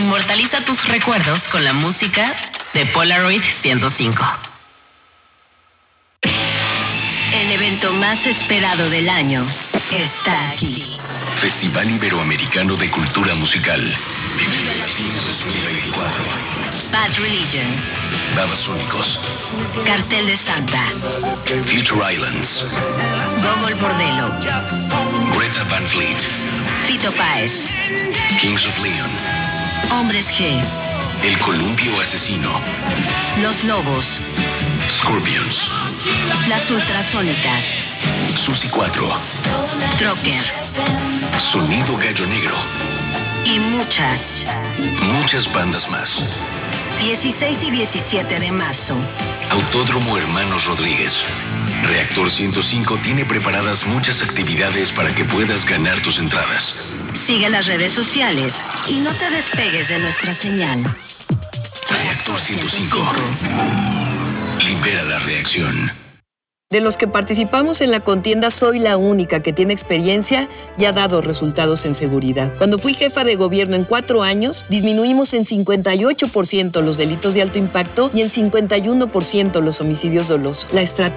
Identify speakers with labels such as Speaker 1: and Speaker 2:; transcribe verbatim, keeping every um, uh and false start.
Speaker 1: Inmortaliza tus recuerdos con la música de Polaroid ciento cinco.
Speaker 2: El evento más esperado del año está aquí.
Speaker 3: Festival Iberoamericano de Cultura Musical. Vive Latino dos mil veinticuatro.
Speaker 2: Bad Religion.
Speaker 3: Babasónicos.
Speaker 2: Cartel de Santa.
Speaker 3: Future Islands.
Speaker 2: Gogol Bordello.
Speaker 3: Greta Van Fleet.
Speaker 2: Fito Páez.
Speaker 3: Kings of Leon.
Speaker 2: Hombres G.
Speaker 3: El Columpio Asesino.
Speaker 2: Los Lobos.
Speaker 3: Scorpions.
Speaker 2: Las Ultrasónicas.
Speaker 3: Susi cuatro.
Speaker 2: Trocker.
Speaker 3: Sonido Gallo Negro.
Speaker 2: Y muchas.
Speaker 3: Muchas bandas más.
Speaker 2: dieciséis y diecisiete de marzo.
Speaker 3: Autódromo Hermanos Rodríguez. Reactor ciento cinco tiene preparadas muchas actividades para que puedas ganar tus entradas.
Speaker 2: Sigue las redes sociales y no te despegues de nuestra señal.
Speaker 3: Reactor ciento cinco. Libera la reacción.
Speaker 4: De los que participamos en la contienda, soy la única que tiene experiencia y ha dado resultados en seguridad. Cuando fui jefa de gobierno en cuatro años, disminuimos en cincuenta y ocho por ciento los delitos de alto impacto y en cincuenta y uno por ciento los homicidios dolosos. La estrategia